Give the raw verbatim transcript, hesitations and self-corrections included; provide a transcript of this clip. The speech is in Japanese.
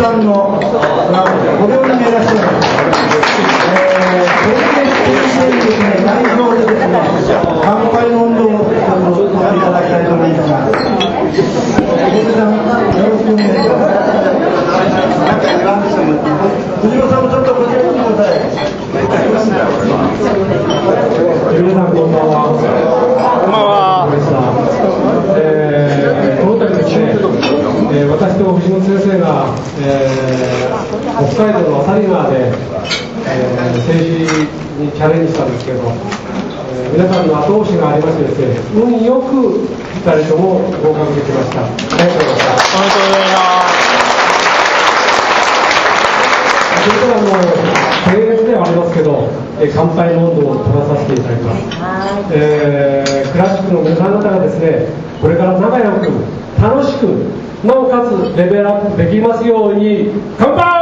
さんのご病院でいらっしゃる、えー、これで先生にですね、代表でですね、乾杯の運動をやっていただきたいと思いますが、小出さん、よろしくお願いします。藤本さんもちょっとこちらに来てください。 皆さんこんばんは。 こんばんは。 えー、この度ですね、えー、私と藤本先生が、えー、北海道の旭川で、えー、政治にチャレンジしたんですけど、えー、皆さんの後押しがありましてですね、運よくふたりとも合格できました。ありがとうございます。 おめでとうございます。 それからもう提案ではありますけど、えー、乾杯の温度を取らさせていただきます。えー、クラシックの皆さん方がですね、これから仲良く楽しくなおかつレベルアップできますように乾杯。